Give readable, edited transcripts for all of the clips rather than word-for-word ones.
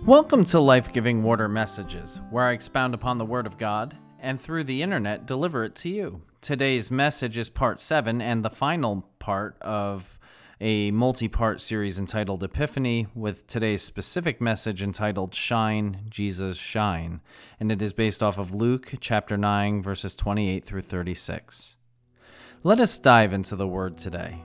Welcome to Life-Giving Water Messages, where I expound upon the Word of God and through the internet deliver it to you. Today's message is part 7 and the final part of a multi-part series entitled Epiphany, with today's specific message entitled Shine, Jesus, Shine, and it is based off of Luke chapter 9, verses 28 through 36. Let us dive into the Word today.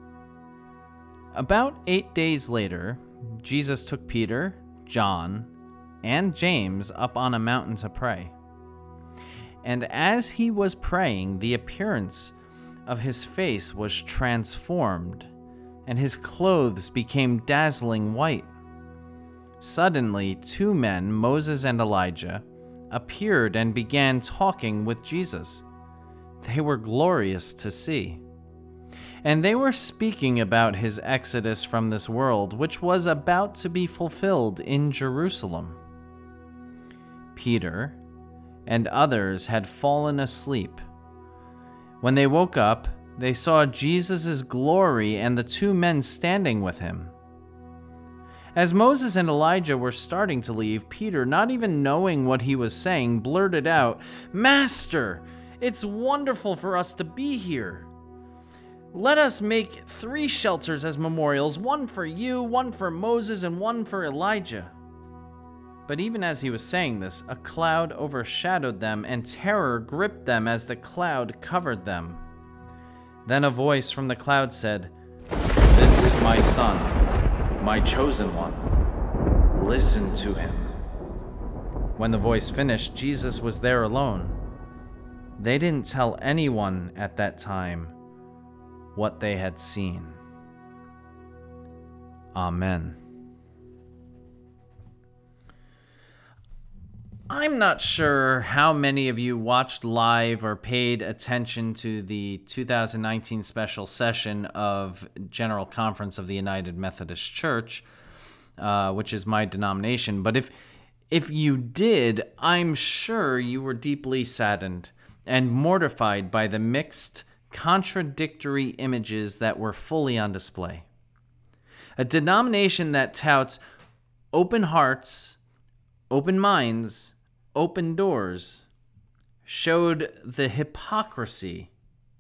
About 8 days later, Jesus took Peter, John, and James up on a mountain to pray. And as he was praying, the appearance of his face was transformed, and his clothes became dazzling white. Suddenly, 2 men, Moses and Elijah, appeared and began talking with Jesus. They were glorious to see. And they were speaking about his exodus from this world, which was about to be fulfilled in Jerusalem. Peter and others had fallen asleep. When they woke up, they saw Jesus' glory and the 2 men standing with him. As Moses and Elijah were starting to leave, Peter, not even knowing what he was saying, blurted out, "Master, it's wonderful for us to be here. Let us make 3 shelters as memorials, one for you, one for Moses, and one for Elijah." But even as he was saying this, a cloud overshadowed them, and terror gripped them as the cloud covered them. Then a voice from the cloud said, "This is my son, my chosen one. Listen to him." When the voice finished, Jesus was there alone. They didn't tell anyone at that time what they had seen. Amen. I'm not sure how many of you watched live or paid attention to the 2019 special session of General Conference of the United Methodist Church, which is my denomination. But if you did, I'm sure you were deeply saddened and mortified by the mixed, contradictory images that were fully on display. A denomination that touts open hearts, open minds, open doors showed the hypocrisy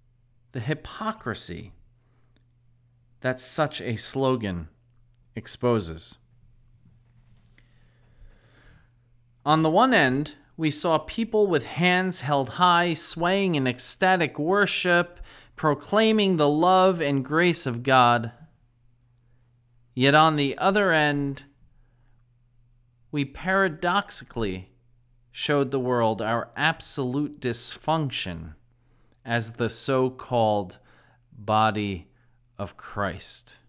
that such a slogan exposes. On the one end, we saw people with hands held high, swaying in ecstatic worship, proclaiming the love and grace of God. Yet on the other end, we paradoxically showed the world our absolute dysfunction as the so-called body of Christ.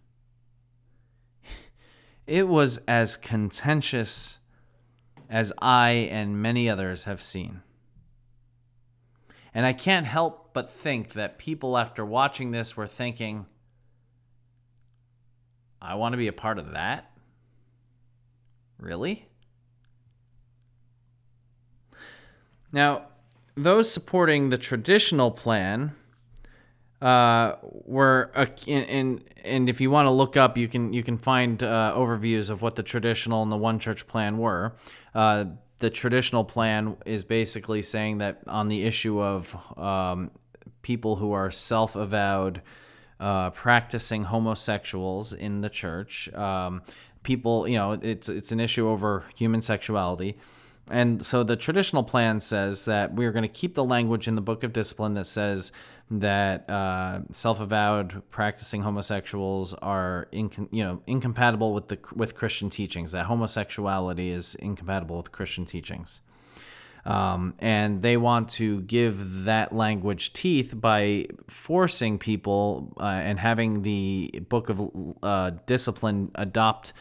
It was as contentious as I and many others have seen. And I can't help but think that people after watching this were thinking, I want to be a part of that? Really? Now, those supporting the traditional plan were, and if you want to look up, you can find overviews of what the traditional and the one church plan were. The traditional plan is basically saying that on the issue of people who are self-avowed practicing homosexuals in the church, people, it's an issue over human sexuality. And so the traditional plan says that we're going to keep the language in the Book of Discipline that says that self-avowed practicing homosexuals are incompatible with Christian teachings, that homosexuality is incompatible with Christian teachings. And they want to give that language teeth by forcing people and having the Book of Discipline adopt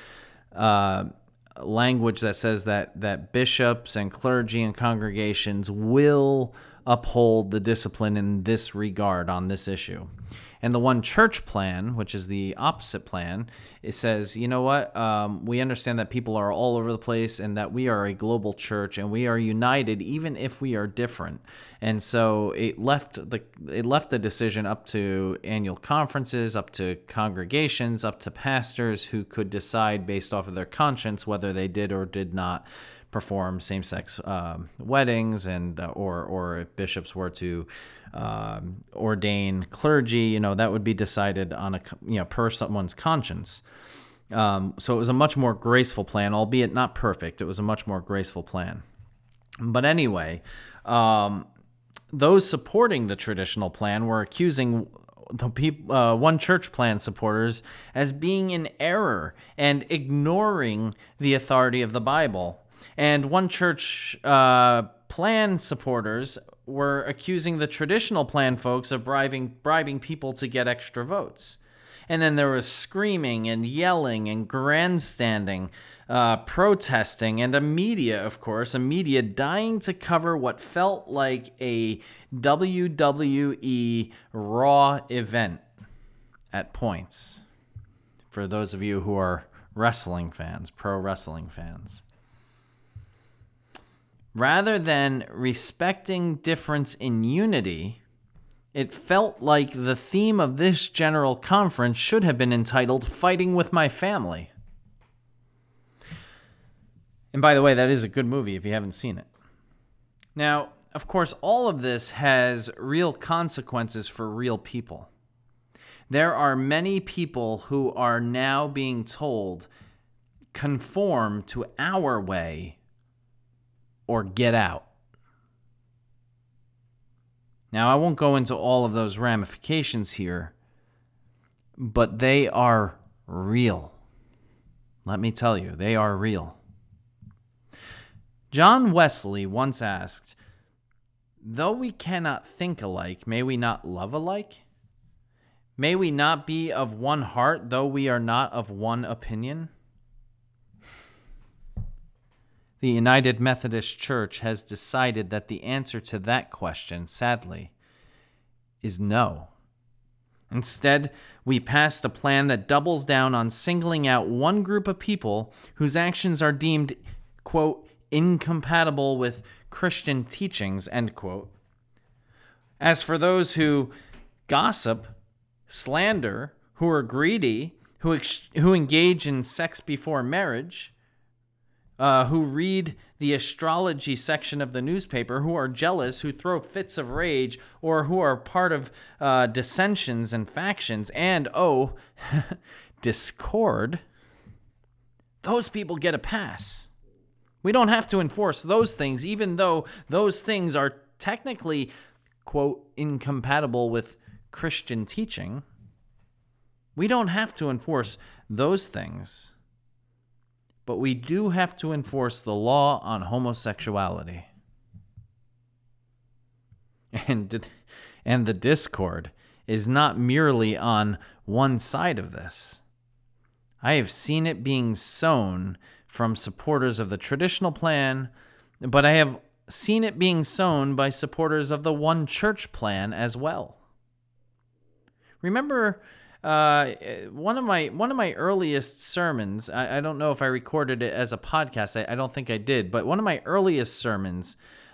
language that says that bishops and clergy and congregations will uphold the discipline in this regard on this issue. And the One Church plan, which is the opposite plan, it says, you know what? We understand that people are all over the place and that we are a global church and we are united even if we are different. And so it left the decision up to annual conferences, up to congregations, up to pastors who could decide based off of their conscience whether they did or did not perform same-sex weddings, and or if bishops were to ordain clergy, that would be decided on a per someone's conscience. So it was a much more graceful plan, albeit not perfect. It was a much more graceful plan. But anyway, those supporting the traditional plan were accusing the One Church plan supporters as being in error and ignoring the authority of the Bible. And One Church plan supporters were accusing the traditional plan folks of bribing people to get extra votes. And then there was screaming and yelling and grandstanding, protesting, and a media dying to cover what felt like a WWE Raw event at points. For those of you who are wrestling fans, pro wrestling fans. Rather than respecting difference in unity, it felt like the theme of this general conference should have been entitled Fighting with My Family. And by the way, that is a good movie if you haven't seen it. Now, of course, all of this has real consequences for real people. There are many people who are now being told, conform to our way or get out. Now, I won't go into all of those ramifications here, but they are real. Let me tell you, they are real. John Wesley once asked, "Though we cannot think alike, may we not love alike? May we not be of one heart, though we are not of one opinion?" The United Methodist Church has decided that the answer to that question, sadly, is no. Instead, we passed a plan that doubles down on singling out one group of people whose actions are deemed, quote, incompatible with Christian teachings, end quote. As for those who gossip, slander, who are greedy, who engage in sex before marriage, who read the astrology section of the newspaper, who are jealous, who throw fits of rage, or who are part of dissensions and factions, and, discord, those people get a pass. We don't have to enforce those things, even though those things are technically, quote, incompatible with Christian teaching. We don't have to enforce those things. But we do have to enforce the law on homosexuality. And the discord is not merely on one side of this. I have seen it being sown from supporters of the traditional plan, but I have seen it being sown by supporters of the One Church plan as well. Remember, one of my earliest sermons, I don't know if I recorded it as a podcast, I don't think I did, but one of my earliest sermons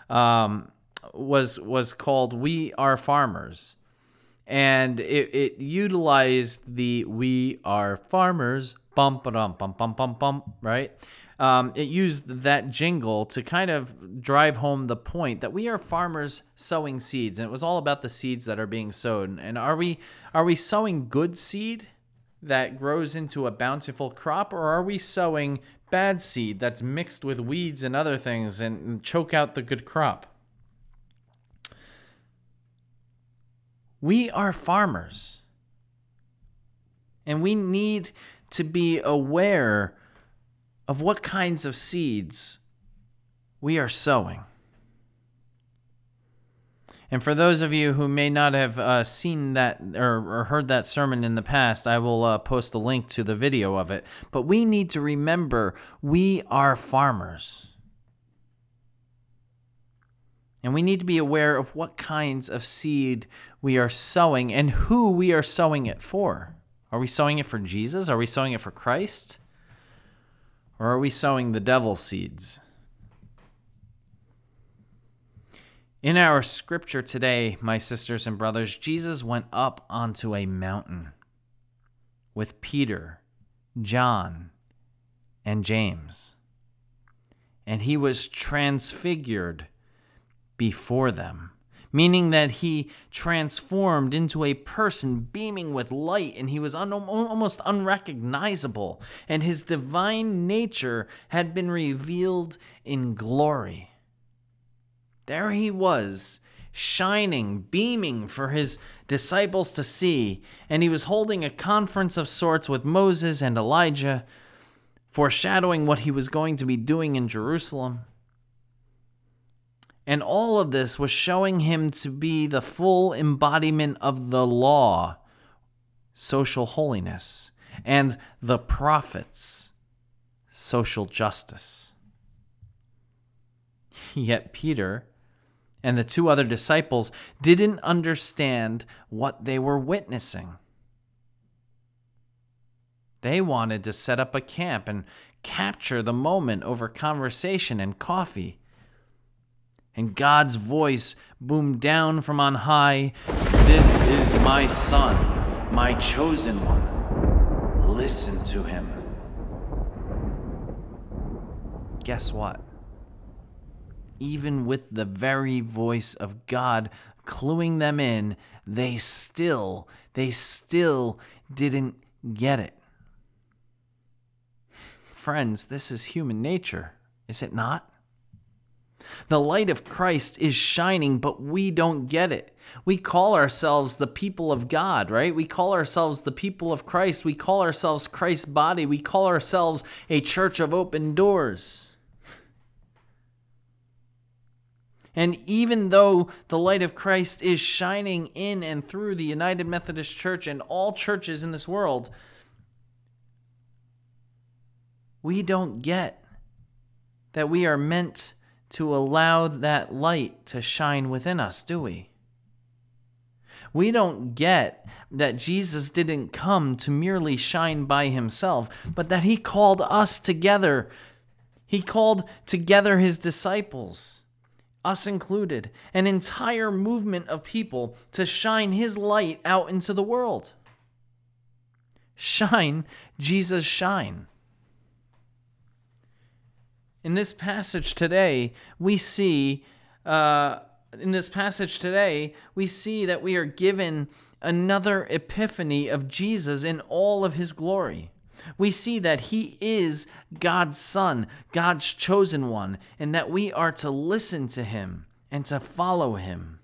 was called We Are Farmers. And it utilized the We Are Farmers, bum ba bum bum bum bum, right? It used that jingle to kind of drive home the point that we are farmers sowing seeds, and it was all about the seeds that are being sown. And are we sowing good seed that grows into a bountiful crop, or are we sowing bad seed that's mixed with weeds and other things and choke out the good crop? We are farmers, and we need to be aware of what kinds of seeds we are sowing. And for those of you who may not have seen that or heard that sermon in the past, I will post a link to the video of it. But we need to remember we are farmers. And we need to be aware of what kinds of seed we are sowing and who we are sowing it for. Are we sowing it for Jesus? Are we sowing it for Christ? Or are we sowing the devil's seeds? In our scripture today, my sisters and brothers, Jesus went up onto a mountain with Peter, John, and James. And he was transfigured before them, meaning that he transformed into a person beaming with light, and he was almost unrecognizable, and his divine nature had been revealed in glory. There he was, shining, beaming for his disciples to see, and he was holding a conference of sorts with Moses and Elijah, foreshadowing what he was going to be doing in Jerusalem. And all of this was showing him to be the full embodiment of the law, social holiness, and the prophets, social justice. Yet Peter and the two other disciples didn't understand what they were witnessing. They wanted to set up a camp and capture the moment over conversation and coffee. And God's voice boomed down from on high, "This is my son, my chosen one. Listen to him." Guess what? Even with the very voice of God cluing them in, they still didn't get it. Friends, this is human nature, is it not? The light of Christ is shining, but we don't get it. We call ourselves the people of God, right? We call ourselves the people of Christ. We call ourselves Christ's body. We call ourselves a church of open doors. And even though the light of Christ is shining in and through the United Methodist Church and all churches in this world, we don't get that we are meant to allow that light to shine within us, do we? We don't get that Jesus didn't come to merely shine by himself, but that he called us together. He called together his disciples, us included, an entire movement of people to shine his light out into the world. Shine, Jesus, shine. In this passage today, we see that we are given another epiphany of Jesus in all of his glory. We see that he is God's Son, God's chosen one, and that we are to listen to him and to follow him.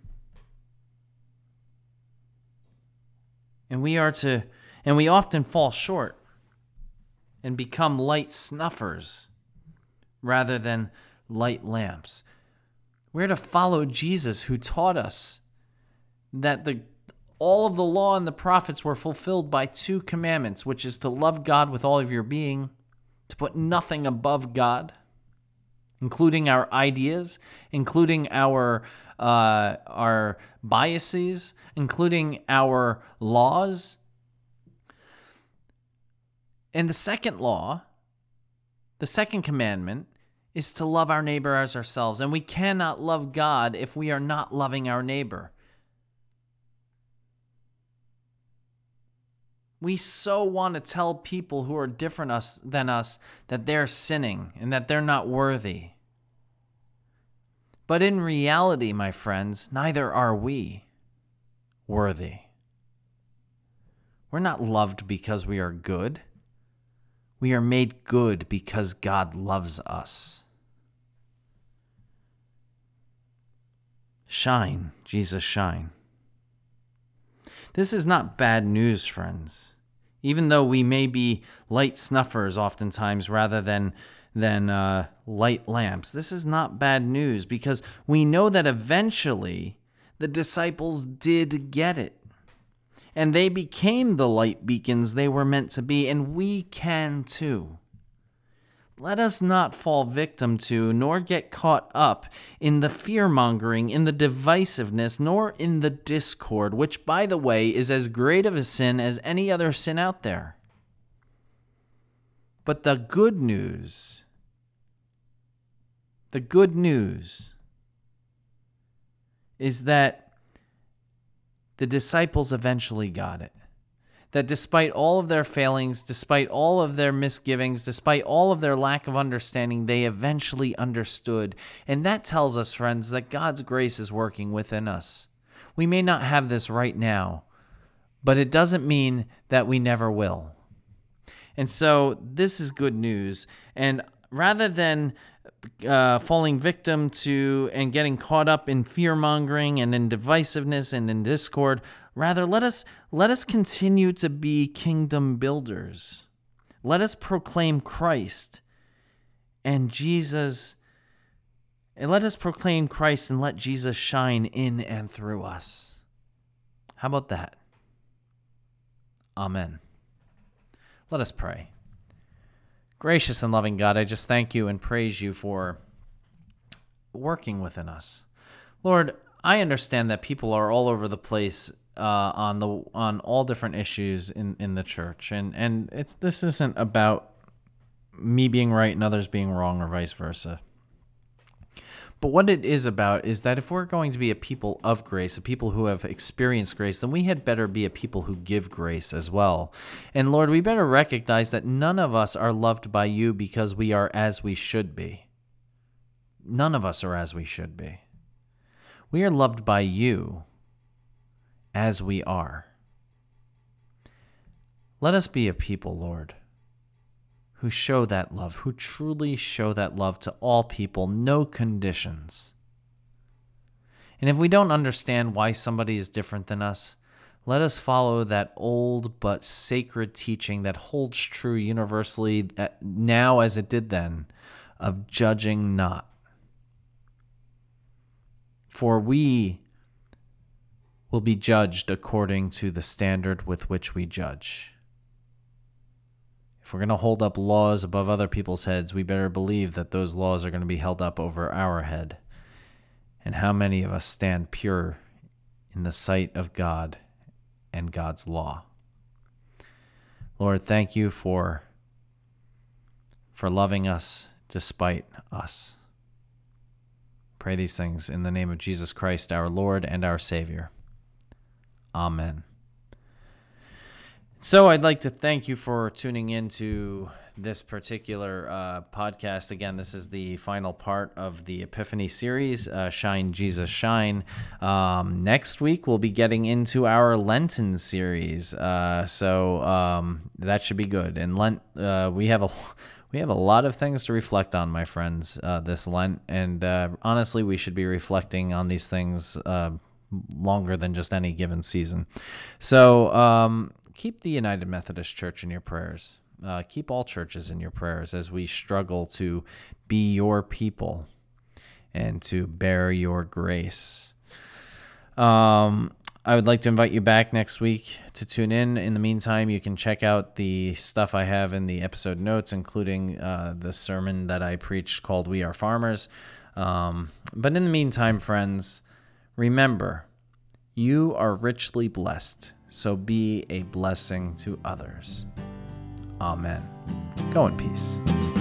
And we often fall short and become light snuffers rather than light lamps. We're to follow Jesus, who taught us that all of the law and the prophets were fulfilled by two commandments, which is to love God with all of your being, to put nothing above God, including our ideas, including our biases, including our laws. And the second law, the second commandment, is to love our neighbor as ourselves. And we cannot love God if we are not loving our neighbor. We so want to tell people who are different than us that they're sinning and that they're not worthy. But in reality, my friends, neither are we worthy. We're not loved because we are good. We are made good because God loves us. Shine, Jesus, shine. This is not bad news, friends. Even though we may be light snuffers oftentimes rather than light lamps, this is not bad news because we know that eventually the disciples did get it. And they became the light beacons they were meant to be, and we can too. let us not fall victim to, nor get caught up in the fear-mongering, in the divisiveness, nor in the discord, which, by the way, is as great of a sin as any other sin out there. But the good news is that the disciples eventually got it. That despite all of their failings, despite all of their misgivings, despite all of their lack of understanding, they eventually understood. And that tells us, friends, that God's grace is working within us. We may not have this right now, but it doesn't mean that we never will. And so this is good news. And rather than falling victim to and getting caught up in fear-mongering and in divisiveness and in discord, rather let us continue to be kingdom builders. Let us proclaim Christ and Jesus, and let us proclaim Christ and let Jesus shine in and through us. How about that? Amen. Let us pray. Gracious and loving God, I just thank you and praise you for working within us. Lord, I understand that people are all over the place on all different issues in the church, and this isn't about me being right and others being wrong or vice versa. But what it is about is that if we're going to be a people of grace, a people who have experienced grace, then we had better be a people who give grace as well. And Lord, we better recognize that none of us are loved by you because we are as we should be. None of us are as we should be. We are loved by you as we are. Let us be a people, Lord, who show that love, who truly show that love to all people, no conditions. And if we don't understand why somebody is different than us, let us follow that old but sacred teaching that holds true universally now as it did then, of judging not. For we will be judged according to the standard with which we judge. If we're going to hold up laws above other people's heads, we better believe that those laws are going to be held up over our head. And how many of us stand pure in the sight of God and God's law? Lord, thank you for loving us despite us. Pray these things in the name of Jesus Christ, our Lord and our Savior. Amen. So I'd like to thank you for tuning into this particular podcast. Again, this is the final part of the Epiphany series, Shine, Jesus, Shine. Next week, we'll be getting into our Lenten series. So that should be good. And Lent, we have a lot of things to reflect on, my friends, this Lent. And honestly, we should be reflecting on these things longer than just any given season. So keep the United Methodist Church in your prayers. Keep all churches in your prayers as we struggle to be your people and to bear your grace. I would like to invite you back next week to tune in. In the meantime, you can check out the stuff I have in the episode notes, including the sermon that I preached called We Are Farmers. But in the meantime, friends, remember, you are richly blessed, so be a blessing to others. Amen. Go in peace.